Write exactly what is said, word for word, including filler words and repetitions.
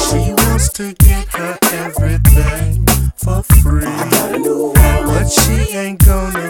She wants to get her everything for free, but she ain't gonna